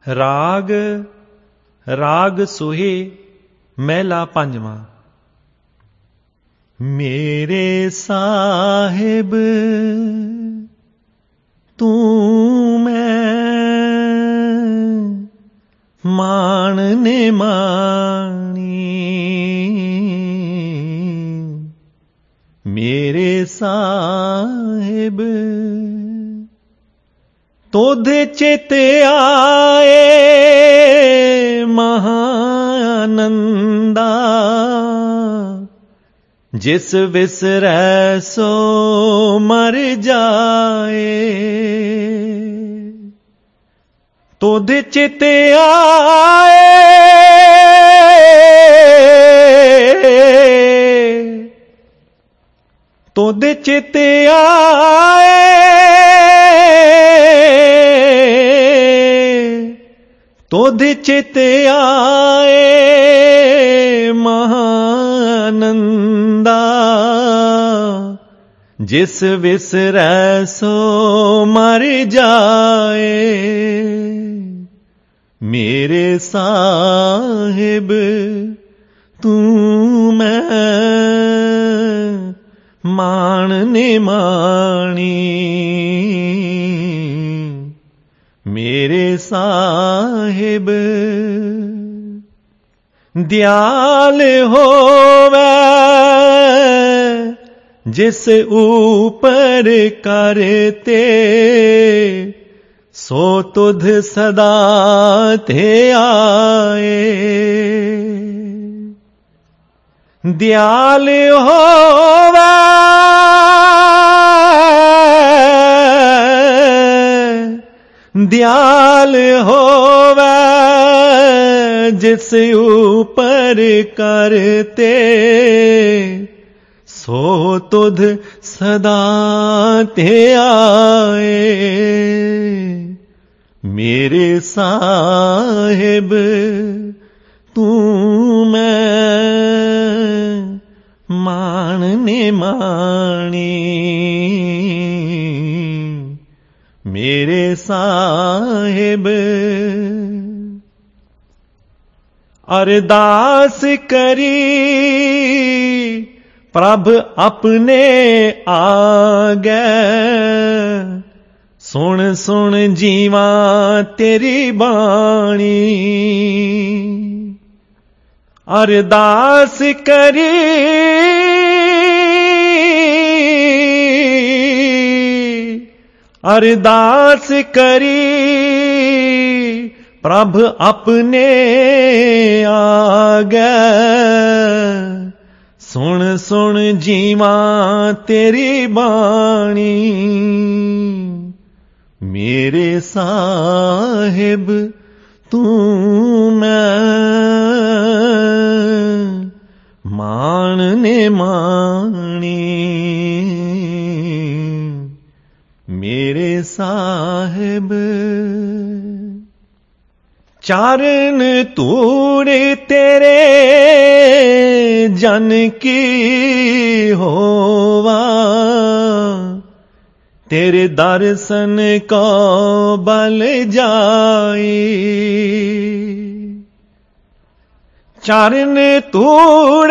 राग राग सोहे महला पंजवा। मेरे साहिब तू मैं मानने मानी, मेरे साहिब तोधे चित आए महानंदा, जिस विसरै सो मर जाए। तोधे चित आए तोधे चित आए तोधे चित आए महानंदा, जिस विसरै सो मर जाए। मेरे साहिब तू मैं मानने मानी, मेरे साहिब दयाल होवे जिस ऊपर करते, सो तुध सदा थे आए। दयाल होवे दयाल होवे जिस ऊपर करते, सो तुध सदा ते आए। मेरे साहिब तू मैं मानने मानी, मेरे साहिब अरदास करी प्रभ अपने आगे, सुन सुन जीवा तेरी बाणी। अरदास करी अरदास करी प्रभ अपने आगे, सुन सुन जीवा तेरी बाणी। मेरे साहिब तू मैं मानने मानी, मेरे साहिब चारण तूड़ तेरे जन की होवा, तेरे दर्शन को बल जाई। चारण तूड़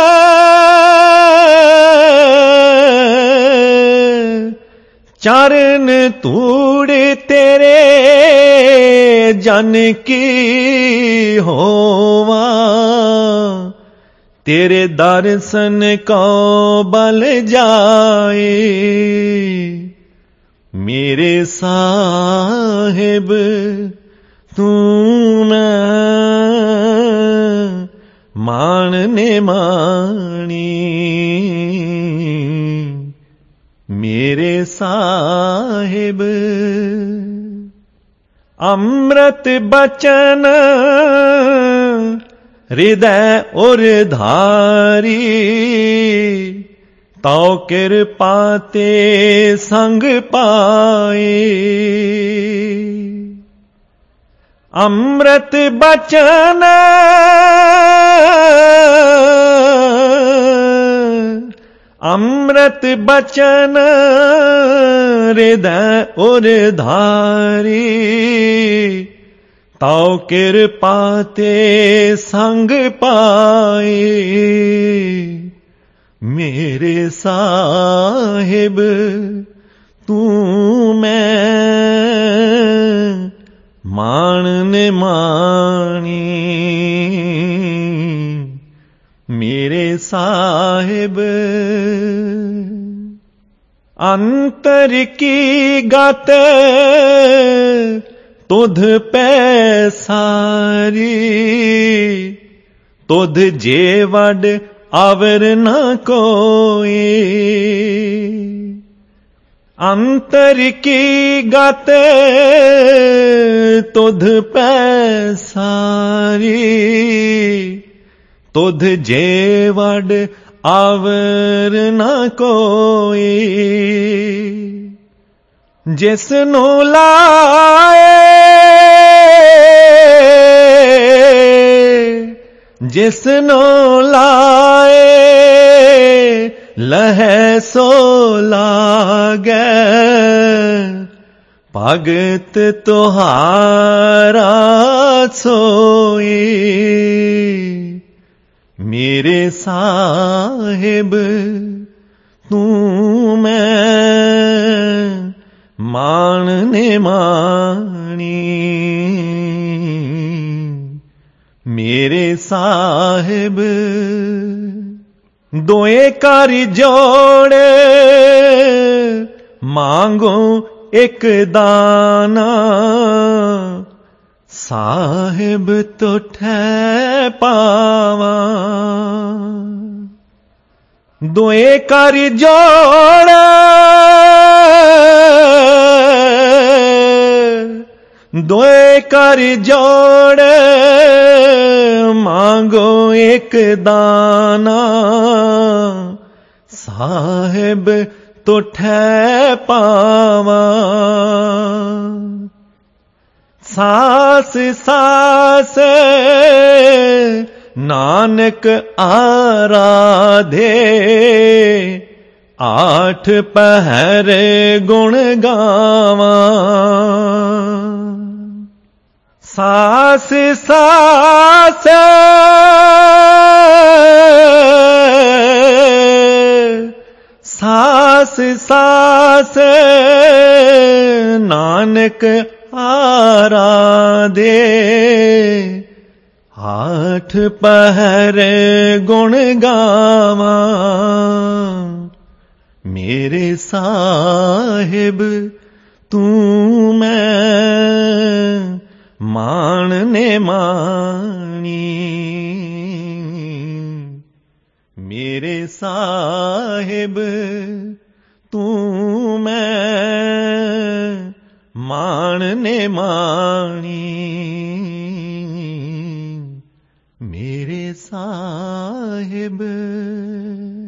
चारण तूड़ तेरे जन की होवा, तेरे दर्शन को बल जाए। मेरे साहिब तू मैं मानने मानी, मेरे साहिब अमृत बचन हृदय और धारी, तो कृपा ते संग पाए। अमृत बचन अमृत बचन हृदय और धारी, ਤਾਉ ਕਿਰਪਾ ਤੇ ਸੰਗ ਪਾਏ ਮੇਰੇ ਸਾਹਿਬ ਤੂੰ ਮੈਂ ਮਾਣ ਨੇ ਮਾਣੀ ਮੇਰੇ ਸਾਹਿਬ ਅੰਤਰ ਕੀ ਗਤ ਤੁਧ ਪੈ ਸਾਰੀ ਤੁਧ ਜੇ ਵਡ ਆਵਰ ਨ ਕੋਈ ਅੰਤਰ ਕੀ ਗਤ ਤੁਧ ਪੈ ਸਾਰੀ ਤੁਧ ਜੇ ਵਡ ਆਵਰ ਨ ਕੋਈ ਜਿਸ ਨੂੰ ਲਾਏ ਜਿਸ ਨੂੰ ਲਾਏ ਲਹੈ ਸੋ ਲਾਗੈ ਭਗਤ ਤੁਹਾਰਾ ਸੋਈ ਮੇਰੇ ਸਾਹਿਬ ਤੂੰ ਮੈਂ ਮਾਣ ਨੇ ਮਾਣੀ ਮੇਰੇ ਸਾਹਿਬ ਦੋਏ ਕਰ ਜੋੜ ਮੰਗੋ ਇੱਕ ਦਾਨਾ ਸਾਹਿਬ ਤੁਠੈ ਪਾਵਾਂ ਦੋਏ ਕਰ ਜੋੜ ਦੋਏ ਕਰ ਜੋੜ ਮੰਗੋ ਇੱਕ ਦਾਨਾ ਸਾਹਿਬ ਤੁਠੈ ਪਾਵਾਂ ਸਾਸ ਸਾਸ ਨਾਨਕ ਆਰਾਧੇ ਆਠ ਪਹਿਰ ਗੁਣ ਗਾਵਾਂ ਸਾਸ ਸਾਸ ਸਾਸ ਸਾਸ ਨਾਨਕ ਆਰਾਧੇ ਆਠ ਪਹਿਰ ਗੁਣ ਗਾਵਾਂ ਮੇਰੇ ਸਾਹਿਬ ਤੂੰ ਮੈਂ ਮਾਣ ਨੇ ਮਾਣੀ ਮੇਰੇ ਸਾਹਿਬ ਤੂੰ ਮੈਂ ਮਾਣ ਨੇ ਮਾਣੀ ਮੇਰੇ ਸਾਹਿਬ